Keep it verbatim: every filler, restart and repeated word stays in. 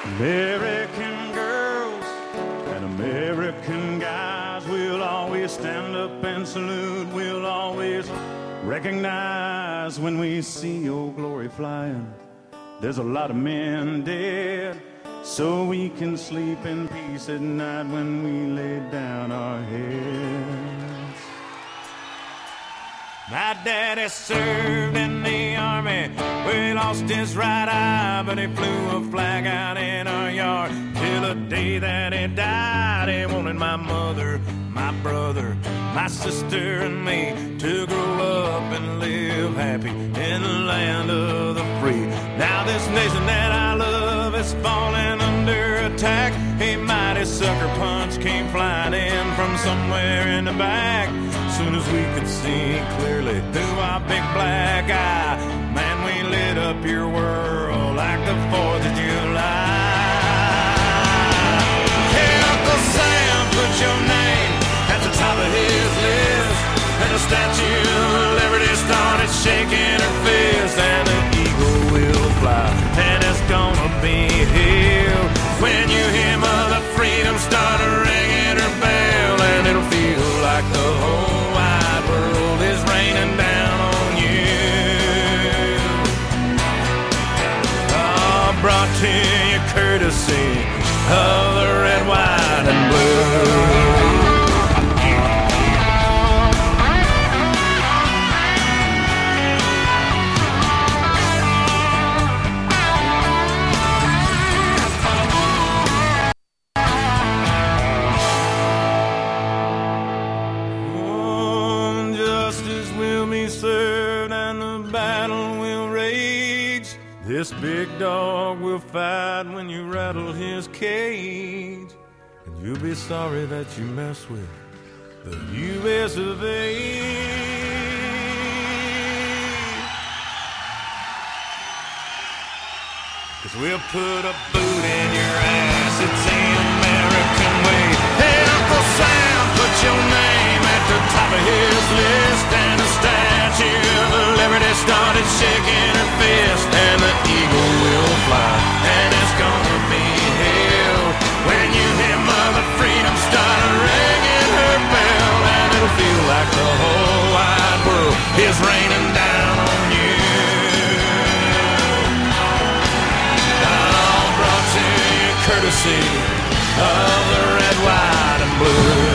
American girls and American guys, we'll always stand up and salute. We'll always recognize when we see Old Glory flying. There's a lot of men dead, so we can sleep in peace at night when we lay down our heads. My daddy served in the army, where he lost his right eye, but he flew a flag out in our yard till the day that he died. He wanted my mother, my brother, my sister and me to grow up and live happy in the land of the free. Now this nation that I love is falling under attack. A mighty sucker punch came flying in from somewhere in the back. Soon as we could see clearly through our big black eye, man, we lit up your world like the fourth of July. Hey, Uncle Sam, put your name at the top of his list, and the Statue of Liberty started shaking her fist, and the eagle will fly, and it's gonna be here when you hear Mother Freedom start ringing her bell, and it'll feel like the whole wide world is raining down on you. Oh, brought to you courtesy of the red, white, and blue. This big dog will fight when you rattle his cage, and you'll be sorry that you mess with the U S of A. Cause we'll put a boot in your ass, it's the American way. Hey, Uncle Sam, put your name at the top of his list, and the Statue of Liberty started shaking her fist, and the eagle will fly, and it's gonna be hell when you hear Mother Freedom start ringing her bell, and it'll feel like the whole wide world is raining down on you. All brought to you courtesy of the red, white, and blue.